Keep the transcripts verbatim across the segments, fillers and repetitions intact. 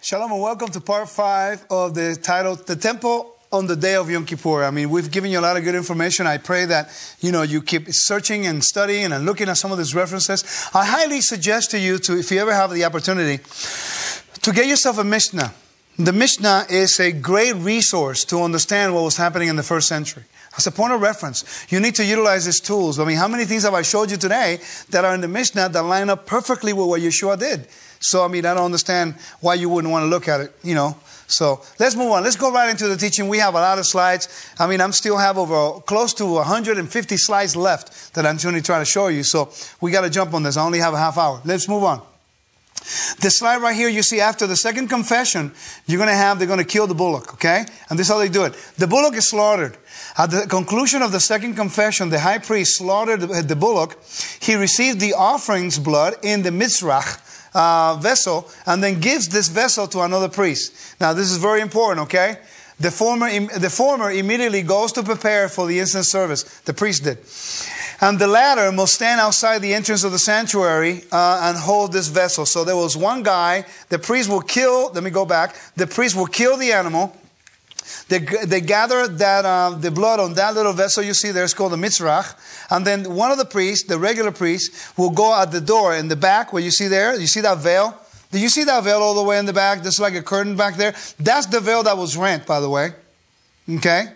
Shalom and welcome to part five of the title, The Temple on the Day of Yom Kippur. I mean, we've given you a lot of good information. I pray that, you know, you keep searching and studying and looking at some of these references. I highly suggest to you to, if you ever have the opportunity, to get yourself a Mishnah. The Mishnah is a great resource to understand what was happening in the first century. As a point of reference, you need to utilize these tools. I mean, how many things have I showed you today that are in the Mishnah that line up perfectly with what Yeshua did? So, I mean, I don't understand why you wouldn't want to look at it, you know. So, let's move on. Let's go right into the teaching. We have a lot of slides. I mean, I'm still have over close to one hundred fifty slides left that I'm going to try to show you. So, we got to jump on this. I only have a half hour. Let's move on. The slide right here, you see after the second confession, you're going to have, they're going to kill the bullock, okay? And this is how they do it. The bullock is slaughtered. At the conclusion of the second confession, the high priest slaughtered the bullock. He received the offering's blood in the mitzrach uh, vessel and then gives this vessel to another priest. Now, this is very important, okay? The former, the former immediately goes to prepare for the incense service. The priest did. And the latter must stand outside the entrance of the sanctuary uh, and hold this vessel. So there was one guy, the priest will kill, let me go back, the priest will kill the animal. They, they gather that uh, the blood on that little vessel you see there is called the mitzrach. And then one of the priests, the regular priest, will go at the door in the back where you see there. You see that veil? Do you see that veil all the way in the back? There's like a curtain back there. That's the veil that was rent, by the way. Okay?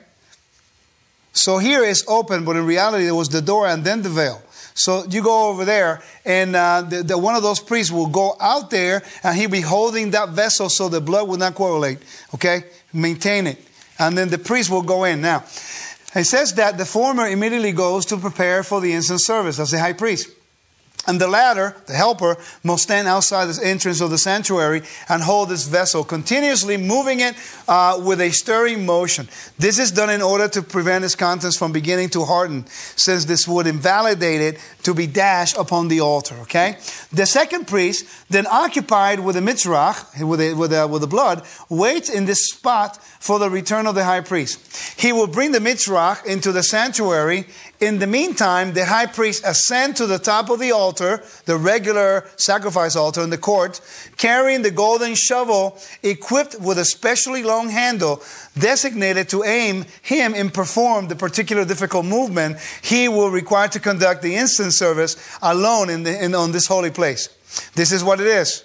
So here is open, but in reality there was the door and then the veil. So you go over there, and uh, the, the, one of those priests will go out there, and he'll be holding that vessel so the blood will not coagulate. Okay? Maintain it. And then the priest will go in. Now, it says that the former immediately goes to prepare for the incense service as the high priest. And the latter, the helper, must stand outside the entrance of the sanctuary and hold this vessel, continuously moving it uh, with a stirring motion. This is done in order to prevent its contents from beginning to harden, since this would invalidate it to be dashed upon the altar. Okay. The second priest, then occupied with the mitzrach, with the, with the, with the blood, waits in this spot for the return of the high priest. He will bring the mitzrach into the sanctuary. In the meantime, the high priest ascends to the top of the altar, the regular sacrifice altar in the court, carrying the golden shovel equipped with a specially long handle designated to aim him and perform the particular difficult movement he will require to conduct the incense service alone in the, in, on this holy place. This is what it is.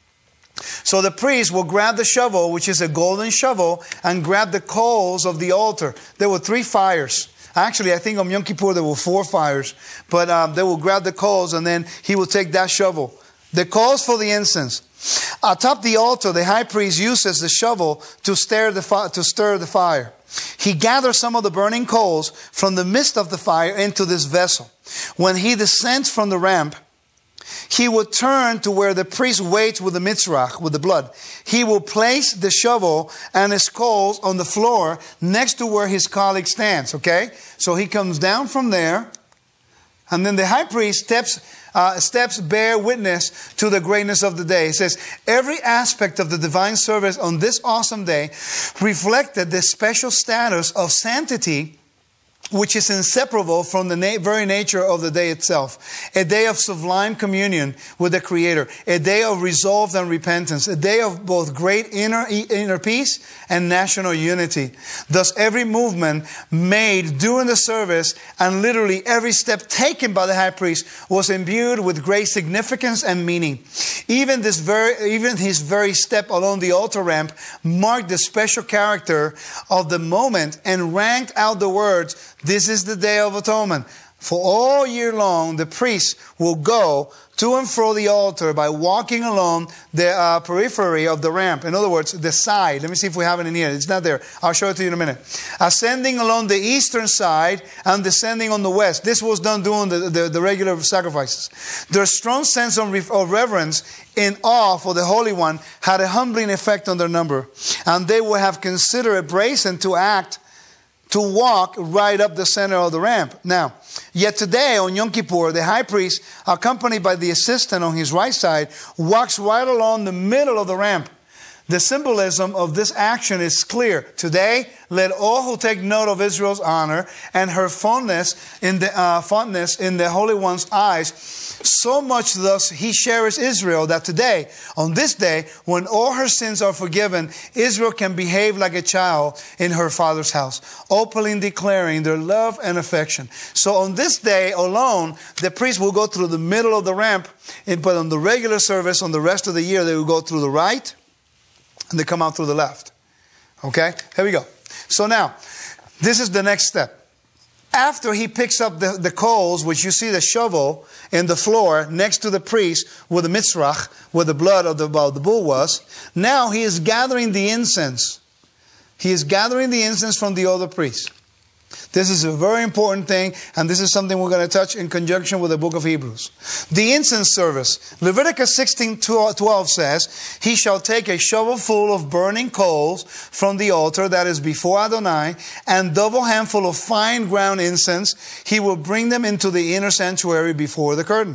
So the priest will grab the shovel, which is a golden shovel, and grab the coals of the altar. There were three fires. Actually, I think on Yom Kippur there were four fires. But um, they will grab the coals and then he will take that shovel. The coals for the incense. Atop the altar, the high priest uses the shovel to stir the, fi- to stir the fire. He gathers some of the burning coals from the midst of the fire into this vessel. When he descends from the ramp, he will turn to where the priest waits with the mitzrach, with the blood. He will place the shovel and his coals on the floor next to where his colleague stands. Okay? So he comes down from there. And then the high priest steps, uh, steps bear witness to the greatness of the day. It says, every aspect of the divine service on this awesome day reflected the special status of sanctity, which is inseparable from the na- very nature of the day itself. A day of sublime communion with the Creator. A day of resolve and repentance. A day of both great inner, inner peace and national unity. Thus, every movement made during the service and literally every step taken by the high priest was imbued with great significance and meaning. Even this very, even his very step along the altar ramp marked the special character of the moment and ranked out the words, "This is the Day of Atonement." For all year long, the priest will go to and fro the altar by walking along the uh, periphery of the ramp. In other words, the side. Let me see if we have it in here. It's not there. I'll show it to you in a minute. Ascending along the eastern side and descending on the west. This was done during the, the, the regular sacrifices. Their strong sense of, re- of reverence and awe for the Holy One had a humbling effect on their number. And they would have considered it brazen to act to walk right up the center of the ramp. Now, yet today on Yom Kippur, the high priest, accompanied by the assistant on his right side, walks right along the middle of the ramp. the symbolism of this action is clear. Today, let all who take note of Israel's honor and her fondness in the uh, fondness in the Holy One's eyes, so much thus he cherishes Israel that today, on this day, when all her sins are forgiven, Israel can behave like a child in her father's house, openly declaring their love and affection. So on this day alone, the priest will go through the middle of the ramp, but on the regular service, on the rest of the year, they will go through the right, and they come out through the left. Okay? Here we go. So now, this is the next step. After he picks up the, the coals, which you see the shovel in the floor next to the priest with the mitzrach, where the blood of the, well, the bull was, now he is gathering the incense. He is gathering the incense from the other priests. This is a very important thing, and this is something we're going to touch in conjunction with the book of Hebrews. The incense service. Leviticus sixteen twelve says, he shall take a shovel full of burning coals from the altar that is before Adonai, and double handful of fine ground incense. He will bring them into the inner sanctuary before the curtain.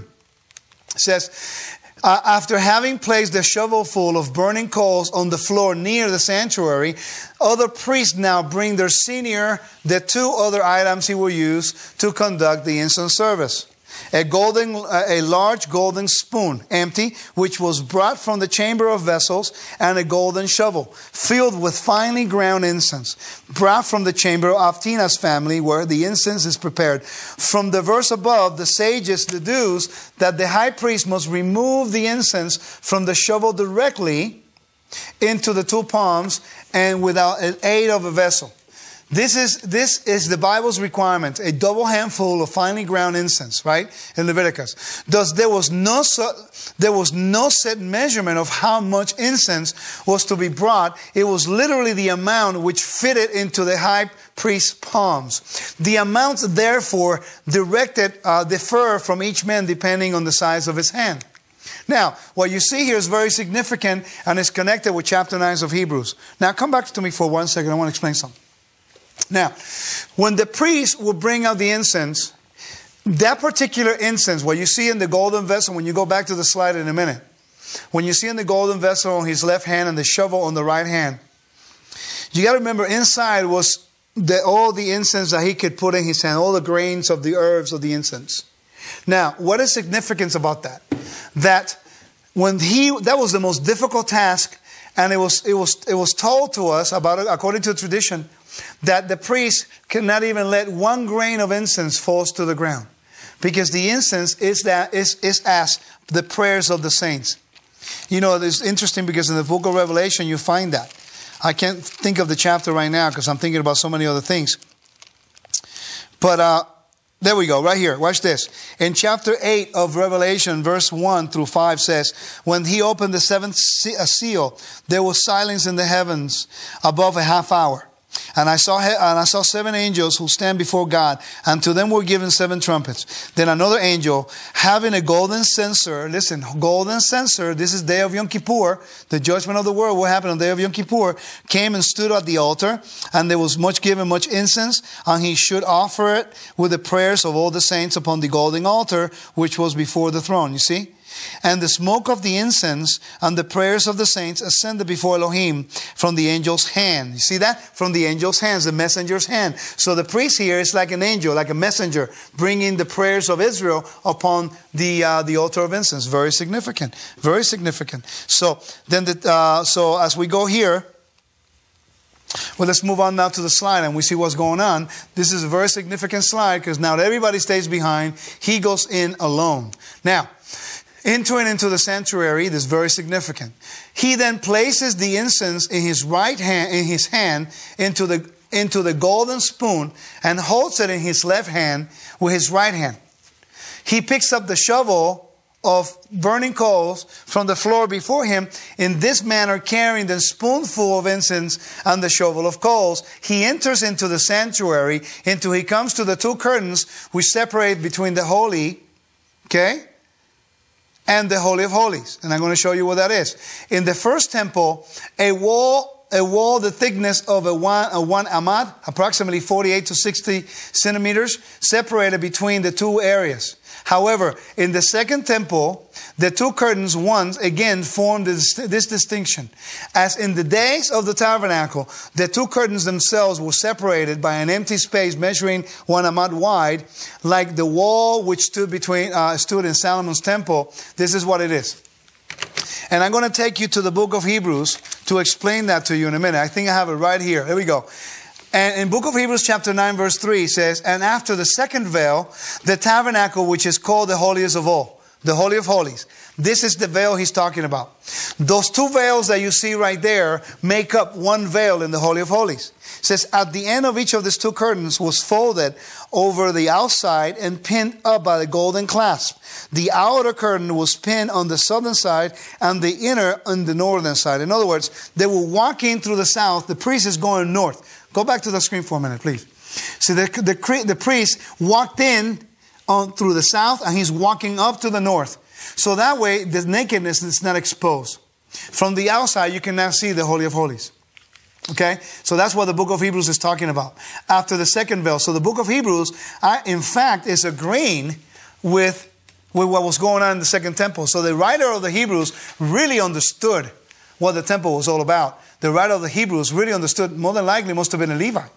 It says, Uh, after having placed the shovelful of burning coals on the floor near the sanctuary, other priests now bring their senior, the two other items he will use to conduct the incense service. A golden, a large golden spoon, empty, which was brought from the chamber of vessels, and a golden shovel, filled with finely ground incense, brought from the chamber of Tina's family, where the incense is prepared. From the verse above, the sages deduce that the high priest must remove the incense from the shovel directly into the two palms and without an aid of a vessel. This is, this is the Bible's requirement, a double handful of finely ground incense, right? In Leviticus. Thus, there was no, there was no set measurement of how much incense was to be brought. It was literally the amount which fitted into the high priest's palms. The amounts, therefore, directed, uh, differ from each man depending on the size of his hand. Now, what you see here is very significant and is connected with chapter nine of Hebrews. Now, come back to me for one second. I want to explain something. Now, when the priest will bring out the incense, that particular incense, what you see in the golden vessel, when you go back to the slide in a minute, when you see in the golden vessel on his left hand and the shovel on the right hand, you got to remember inside was the, all the incense that he could put in his hand, all the grains of the herbs of the incense. Now, what is significance about that? That when he, that was the most difficult task, and it was, it was, it was told to us about it, according to tradition, that the priest cannot even let one grain of incense fall to the ground, because the incense is that is, is as the prayers of the saints. You know, it's interesting because in the book of Revelation you find that. I can't think of the chapter right now because I'm thinking about so many other things. But uh, there we go, right here. Watch this. In chapter eight of Revelation, verse one through five says, when he opened the seventh seal, there was silence in the heavens above a half hour. And I saw and I saw seven angels who stand before God, and to them were given seven trumpets. Then another angel, having a golden censer, listen, golden censer, this is day of Yom Kippur, the judgment of the world will happen on the day of Yom Kippur, came and stood at the altar, and there was much given, much incense, and he should offer it with the prayers of all the saints upon the golden altar, which was before the throne. You see? And the smoke of the incense and the prayers of the saints ascended before Elohim from the angel's hand. You see that? From the angel's hands, the messenger's hand. So the priest here is like an angel, like a messenger, bringing the prayers of Israel upon the uh, the altar of incense. Very significant. Very significant. So then, the, uh, so as we go here, well, let's move on now to the slide and we see what's going on. This is a very significant slide because now everybody stays behind. He goes in alone. Now, entering into the sanctuary, this is very significant. He then places the incense in his right hand, in his hand, into the into the golden spoon, and holds it in his left hand with his right hand. He picks up the shovel of burning coals from the floor before him, in this manner carrying the spoonful of incense and the shovel of coals. He enters into the sanctuary, until he comes to the two curtains which separate between the holy, okay, and the Holy of Holies. And I'm going to show you what that is. In the first temple, a wall a wall the thickness of a one, a one amad, approximately forty-eight to sixty centimeters, separated between the two areas. However, in the second temple, the two curtains once again formed this, this distinction. As in the days of the tabernacle, the two curtains themselves were separated by an empty space measuring one amad wide, like the wall which stood between uh, stood in Solomon's temple. This is what it is. And I'm going to take you to the book of Hebrews to explain that to you in a minute. I think I have it right here. Here we go. And in book of Hebrews chapter nine verse three it says, and after the second veil, the tabernacle which is called the holiest of all, the Holy of Holies. This is the veil he's talking about. Those two veils that you see right there make up one veil in the Holy of Holies. It says, at the end of each of these two curtains was folded over the outside and pinned up by the golden clasp. The outer curtain was pinned on the southern side and the inner on the northern side. In other words, they were walking through the south. The priest is going north. Go back to the screen for a minute, please. See, the, the, the priest walked in on through the south and he's walking up to the north. So that way, the nakedness is not exposed. From the outside, you can now see the Holy of Holies. Okay? So that's what the book of Hebrews is talking about. After the second veil. So the book of Hebrews, I, in fact, is agreeing with, with what was going on in the second temple. So the writer of the Hebrews really understood what the temple was all about. The writer of the Hebrews really understood, more than likely, must have been a Levite.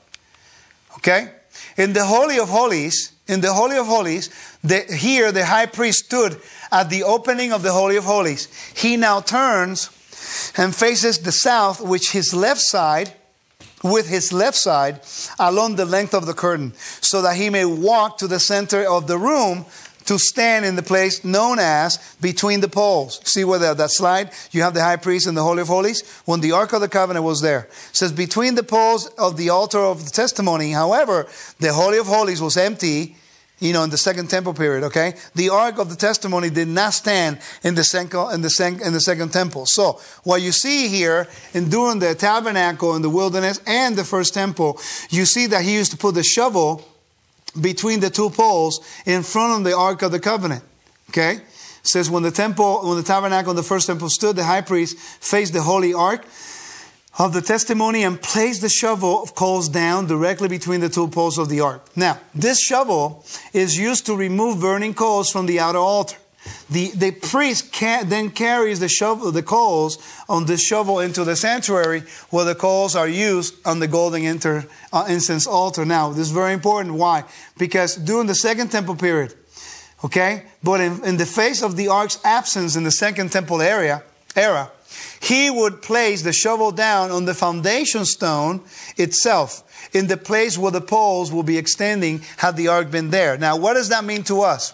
Okay? In the Holy of Holies, in the Holy of Holies, the, here the high priest stood at the opening of the Holy of Holies. He now turns and faces the south, which his left side, with his left side, along the length of the curtain, so that he may walk to the center of the room to stand in the place known as between the poles. See where that, that slide? You have the high priest in the Holy of Holies. When the Ark of the Covenant was there. It says between the poles of the altar of the testimony. However, the Holy of Holies was empty, you know, in the second temple period, okay? The Ark of the Testimony did not stand in the second, in the second, in the second temple. So, what you see here, in during the tabernacle in the wilderness and the first temple, you see that he used to put the shovel between the two poles in front of the Ark of the Covenant. Okay? It says when the temple, when the tabernacle in the first temple stood, the high priest faced the holy Ark of the testimony and placed the shovel of coals down directly between the two poles of the Ark. Now, this shovel is used to remove burning coals from the outer altar. The, the priest ca- then carries the shovel, the coals on this shovel into the sanctuary where the coals are used on the golden inter, uh, incense altar. Now, this is very important. Why? Because during the second temple period, okay, but in, in the face of the ark's absence in the second temple area, era, he would place the shovel down on the foundation stone itself, in the place where the poles will be extending had the ark been there. Now, what does that mean to us?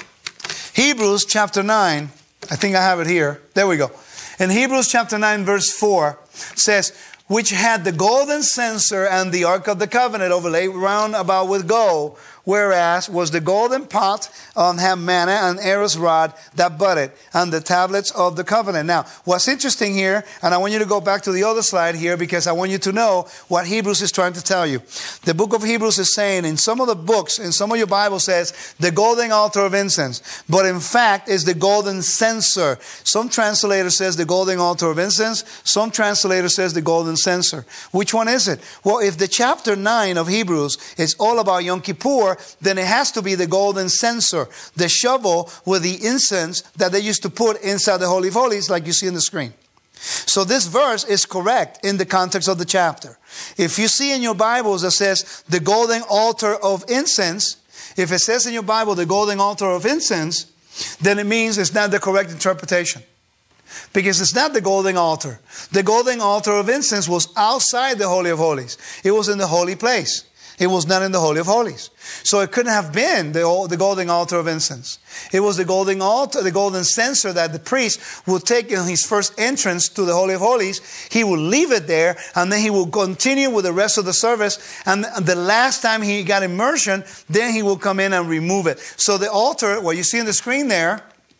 Hebrews chapter nine, I think I have it here. There we go. In Hebrews chapter nine verse four says, which had the golden censer and the Ark of the Covenant overlaid round about with gold, whereas was the golden pot on had manna and Aaron's rod that budded, and the tablets of the covenant. Now, what's interesting here, and I want you to go back to the other slide here because I want you to know what Hebrews is trying to tell you. The book of Hebrews is saying in some of the books, in some of your Bible says the golden altar of incense, but in fact is the golden censer. Some translator says the golden altar of incense. Some translator says the golden censer. Which one is it? Well, if the chapter nine of Hebrews is all about Yom Kippur, then it has to be the golden censer, the shovel with the incense that they used to put inside the Holy of Holies, like you see on the screen. So this verse is correct in the context of the chapter. If you see in your Bibles that says the golden altar of incense, if it says in your Bible the golden altar of incense, then it means it's not the correct interpretation. Because it's not the golden altar. The golden altar of incense was outside the Holy of Holies. It was in the holy place. It was not in the Holy of Holies. So it couldn't have been the, the golden altar of incense. It was the golden altar, the golden censer that the priest would take in his first entrance to the Holy of Holies. He would leave it there and then he would continue with the rest of the service. And the last time he got immersion, then he will come in and remove it. So the altar, what you see on the screen there,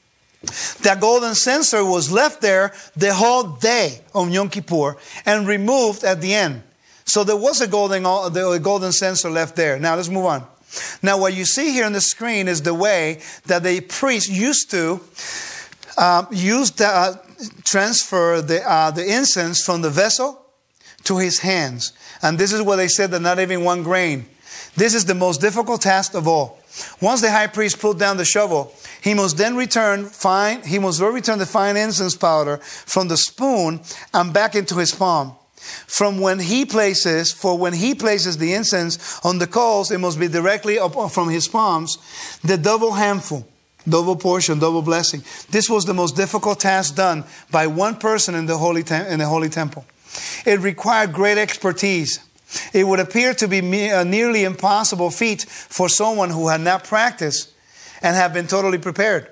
that golden censer was left there the whole day on Yom Kippur and removed at the end. So there was a golden, the golden censer left there. Now let's move on. Now what you see here on the screen is the way that the priest used to um, use the, uh, transfer the, uh, the incense from the vessel, to his hands. And this is where they said that not even one grain. This is the most difficult task of all. Once the high priest put down the shovel, he must then return fine, he must return the fine incense powder from the spoon and back into his palm. From when he places, for when he places the incense on the coals, it must be directly up from his palms, the double handful, double portion, double blessing. This was the most difficult task done by one person in the holy tem- in the holy temple. It required great expertise. It would appear to be a nearly impossible feat for someone who had not practiced and had been totally prepared.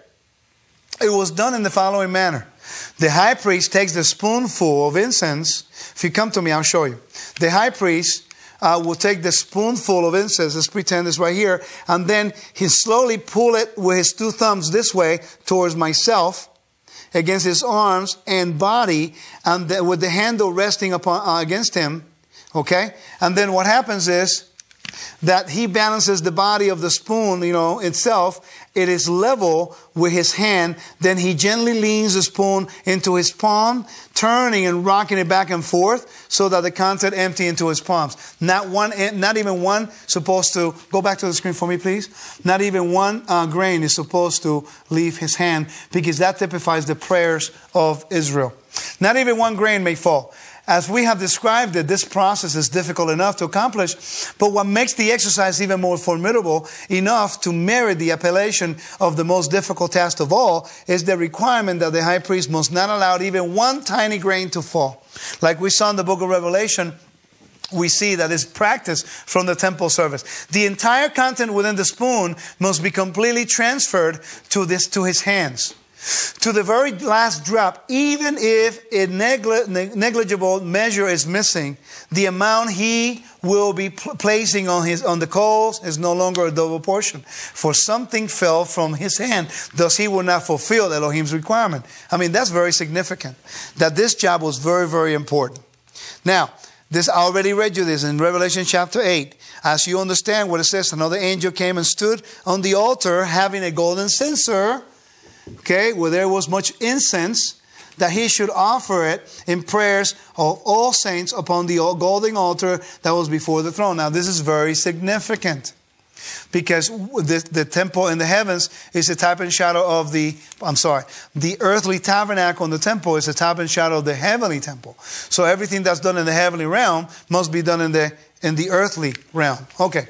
It was done in the following manner. The high priest takes the spoonful of incense. If you come to me, I'll show you. The high priest uh, will take the spoonful of incense. Let's pretend it's right here. And then he slowly pull it with his two thumbs this way towards myself, against his arms and body, and the, with the handle resting upon uh, against him. Okay? And then what happens is that he balances the body of the spoon, you know, itself. It is level with his hand. Then he gently leans the spoon into his palm, turning and rocking it back and forth so that the content empty into his palms. Not one, not even one supposed to, go back to the screen for me, please. Not even one uh, grain is supposed to leave his hand, because that typifies the prayers of Israel. Not even one grain may fall. As we have described it, this process is difficult enough to accomplish, but what makes the exercise even more formidable enough to merit the appellation of the most difficult task of all is the requirement that the high priest must not allow even one tiny grain to fall. Like we saw in the book of Revelation, we see that is practiced from the temple service. The entire content within the spoon must be completely transferred to this, to his hands. To the very last drop, even if a negli- negligible measure is missing, the amount he will be pl- placing on his on the coals is no longer a double portion. For something fell from his hand, thus he will not fulfill Elohim's requirement. I mean, that's very significant. That this job was very, very important. Now, this I already read you this in Revelation chapter eight. As you understand what it says, another angel came and stood on the altar having a golden censer, okay, where there was much incense, that he should offer it in prayers of all saints upon the golden altar that was before the throne. Now, this is very significant, because the, the temple in the heavens is a type and shadow of the, I'm sorry, the earthly tabernacle in the temple is a type and shadow of the heavenly temple. So everything that's done in the heavenly realm must be done in the, in the earthly realm. Okay.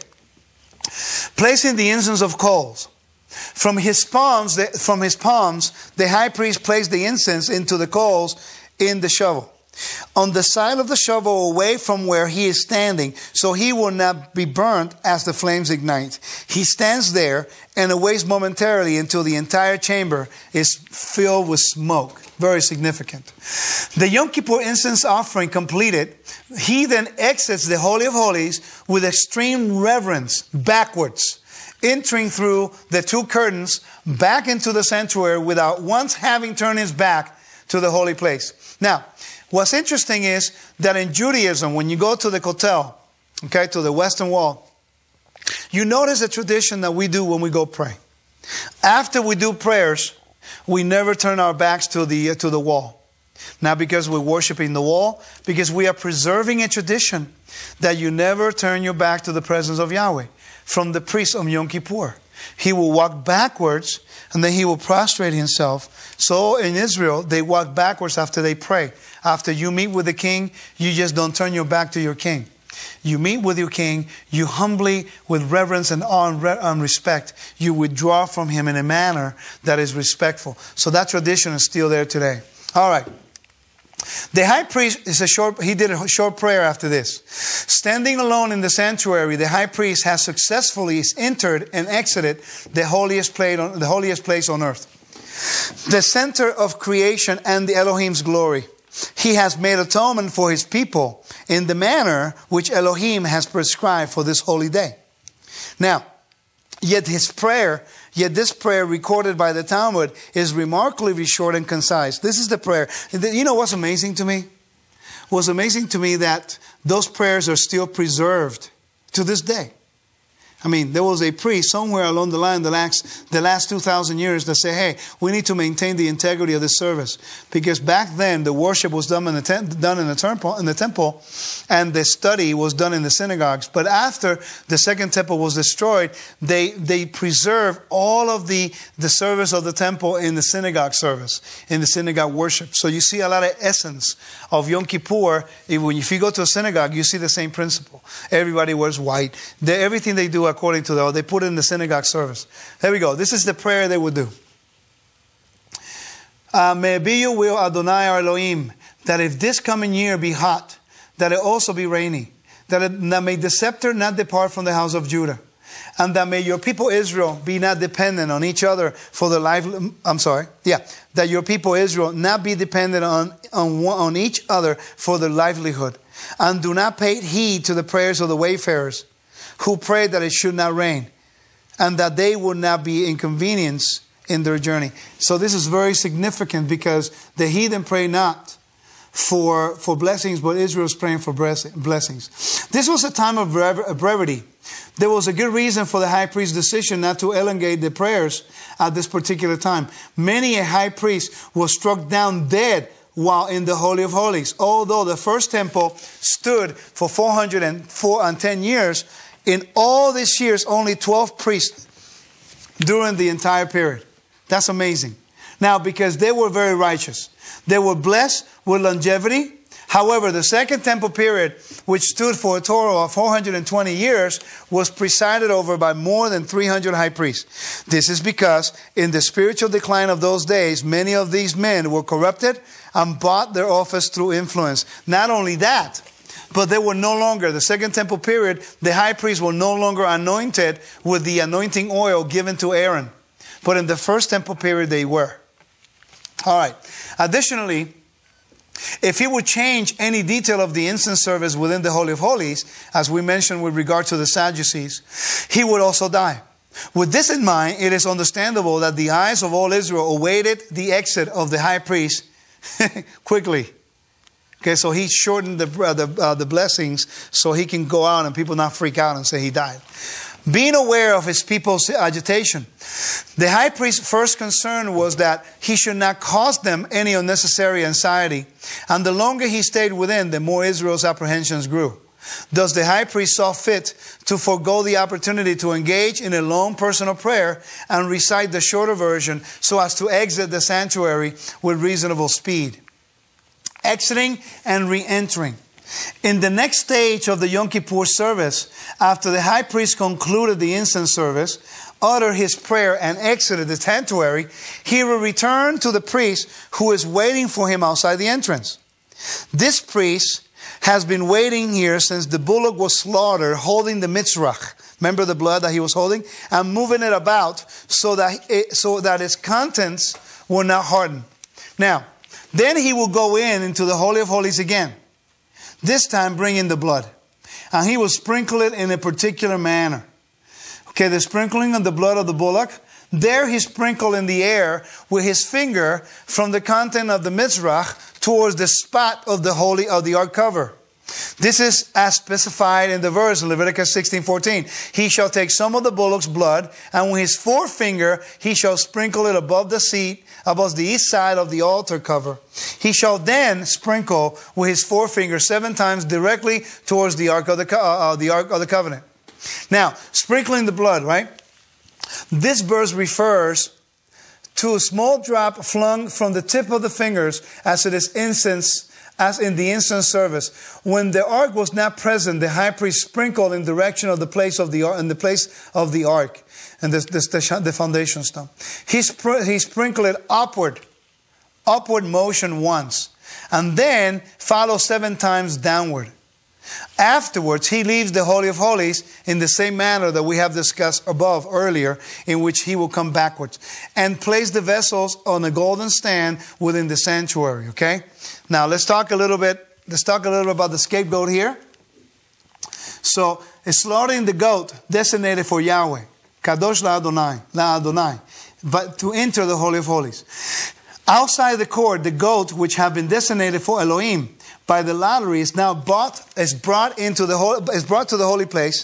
Placing the incense of coals. From his palms, the, from his palms, the high priest placed the incense into the coals in the shovel, on the side of the shovel away from where he is standing, so he will not be burnt as the flames ignite. He stands there and waits momentarily until the entire chamber is filled with smoke. Very significant. The Yom Kippur incense offering completed, he then exits the Holy of Holies with extreme reverence backwards, entering through the two curtains back into the sanctuary without once having turned his back to the holy place. Now, what's interesting is that in Judaism, when you go to the Kotel, okay, to the Western Wall, you notice a tradition that we do when we go pray. After we do prayers, we never turn our backs to the, uh, to the wall. Not because we're worshiping the wall, because we are preserving a tradition that you never turn your back to the presence of Yahweh. From the priest of Yom Kippur, he will walk backwards and then he will prostrate himself. So in Israel, they walk backwards after they pray. After you meet with the king, you just don't turn your back to your king. You meet with your king, you humbly, with reverence and awe and respect, you withdraw from him in a manner that is respectful. So that tradition is still there today. All right. The high priest is a short, he did a short prayer after this. Standing alone in the sanctuary, the high priest has successfully entered and exited the holiest place on, the holiest place on earth, the center of creation and the Elohim's glory. He has made atonement for his people in the manner which Elohim has prescribed for this holy day. Now, yet his prayer, yet this prayer recorded by the Talmud is remarkably short and concise. This is the prayer. You know what's amazing to me? What's amazing to me that those prayers are still preserved to this day. I mean, there was a priest somewhere along the line the last, the last two thousand years that said, hey, we need to maintain the integrity of this service. Because back then, the worship was done in the, te- done in the, temple, in the temple, and the study was done in the synagogues. But after the second temple was destroyed, they they preserved all of the, the service of the temple in the synagogue service, in the synagogue worship. So you see a lot of essence of Yom Kippur. If you go to a synagogue, you see the same principle. Everybody wears white. They, everything they do according to the, they put it in the synagogue service. There we go. This is the prayer they would do. Uh, may it be your will, Adonai our Elohim, that if this coming year be hot, that it also be rainy, that, it, that may the scepter not depart from the house of Judah, and that may your people Israel be not dependent on each other for the life. I'm sorry. Yeah. That your people Israel not be dependent on, on, on each other for their livelihood. And do not pay heed to the prayers of the wayfarers who pray that it should not rain, and that they would not be inconvenienced in their journey. So this is very significant because the heathen pray not for, for blessings, but Israel is praying for blessings. This was a time of brevity. There was a good reason for the high priest's decision not to elongate the prayers at this particular time. Many a high priest was struck down dead while in the Holy of Holies. Although the first temple stood for four hundred ten years, in all these years, only twelve priests during the entire period. That's amazing. Now, because they were very righteous. They were blessed with longevity. However, the second temple period, which stood for a total of four hundred twenty years, was presided over by more than three hundred high priests. This is because in the spiritual decline of those days, many of these men were corrupted and bought their office through influence. Not only that, but they were no longer, the second temple period, the high priests were no longer anointed with the anointing oil given to Aaron. But in the first temple period, they were. All right. Additionally, if he would change any detail of the incense service within the Holy of Holies, as we mentioned with regard to the Sadducees, he would also die. With this in mind, it is understandable that the eyes of all Israel awaited the exit of the high priest quickly. Okay, so he shortened the, uh, the, uh, the blessings so he can go out and people not freak out and say he died. Being aware of his people's agitation, the high priest's first concern was that he should not cause them any unnecessary anxiety. And the longer he stayed within, the more Israel's apprehensions grew. Thus the high priest saw fit to forego the opportunity to engage in a long personal prayer and recite the shorter version so as to exit the sanctuary with reasonable speed. Exiting and re-entering. In the next stage of the Yom Kippur service, after the high priest concluded the incense service, uttered his prayer and exited the sanctuary, he will return to the priest who is waiting for him outside the entrance. This priest has been waiting here since the bullock was slaughtered, holding the mitzrach. Remember the blood that he was holding? And moving it about so that, it, so that its contents will not harden. Now, then he will go in into the Holy of Holies again. This time bringing the blood. And he will sprinkle it in a particular manner. Okay, the sprinkling of the blood of the bullock. There he sprinkled in the air with his finger from the content of the mizrach towards the spot of the holy of the ark cover. This is as specified in the verse in Leviticus sixteen fourteen. He shall take some of the bullock's blood, and with his forefinger he shall sprinkle it above the seat, above the east side of the altar cover. He shall then sprinkle with his forefinger seven times directly towards the ark of the uh, the ark of the covenant. Now, sprinkling the blood, right? This verse refers to a small drop flung from the tip of the fingers as it is incense. As in the incense service, when the ark was not present, the high priest sprinkled in direction of the place of the ark, in the place of the ark, and this, this, the, the foundation stone. He, spr- he sprinkled it upward, upward motion once, and then follow seven times downward. Afterwards, he leaves the Holy of Holies in the same manner that we have discussed above earlier, in which he will come backwards and place the vessels on a golden stand within the sanctuary. Okay. Now let's talk a little bit. Let's talk a little bit about the scapegoat here. So, slaughtering the goat designated for Yahweh, Kadosh la Adonai, la Adonai, but to enter the Holy of Holies. Outside the court, the goat which had been designated for Elohim by the lottery is now bought, is brought into the holy, is brought to the holy place.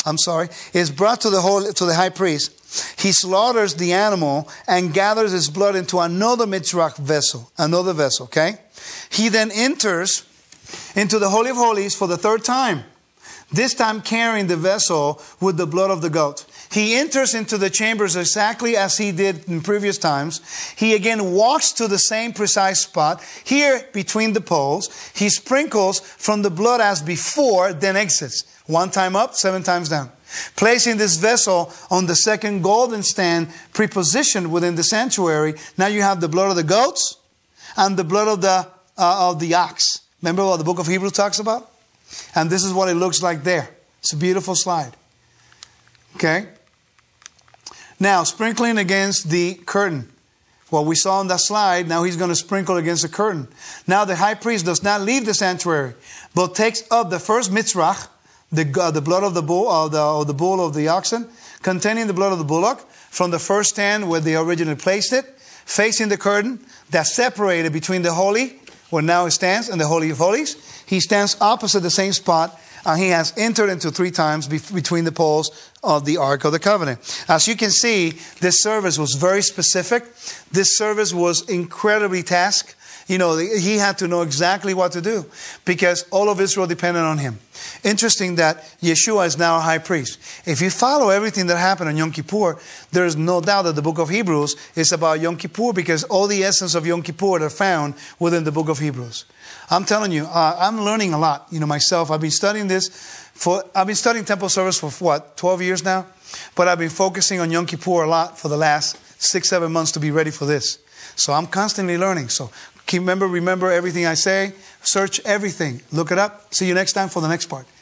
I'm sorry, is brought to the whole, to the high priest, he slaughters the animal and gathers its blood into another mitzvah vessel, another vessel, okay? He then enters into the Holy of Holies for the third time, this time carrying the vessel with the blood of the goat. He enters into the chambers exactly as he did in previous times. He again walks to the same precise spot, here between the poles. He sprinkles from the blood as before, then exits. One time up, seven times down. Placing this vessel on the second golden stand prepositioned within the sanctuary. Now you have the blood of the goats and the blood of the, uh, of the ox. Remember what the book of Hebrews talks about? And this is what it looks like there. It's a beautiful slide. Okay? Now, sprinkling against the curtain. What we saw on that slide, now he's going to sprinkle against the curtain. Now the high priest does not leave the sanctuary, but takes up the first mitzvah, the, uh, the blood of the bull, uh, the, or the bull of the oxen, containing the blood of the bullock, from the first stand where they originally placed it, facing the curtain that separated between the holy, where now he stands, and the Holy of Holies. He stands opposite the same spot, and he has entered into three times be- between the poles of the Ark of the Covenant. As you can see, this service was very specific. This service was incredibly tasked. You know, he had to know exactly what to do because all of Israel depended on him. Interesting that Yeshua is now a high priest. If you follow everything that happened on Yom Kippur, there is no doubt that the book of Hebrews is about Yom Kippur because all the essence of Yom Kippur are found within the book of Hebrews. I'm telling you, uh, I'm learning a lot. You know, myself, I've been studying this for, I've been studying temple service for what, twelve years now? But I've been focusing on Yom Kippur a lot for the last six, seven months to be ready for this. So I'm constantly learning. So keep, remember, remember everything I say. Search everything. Look it up. See you next time for the next part.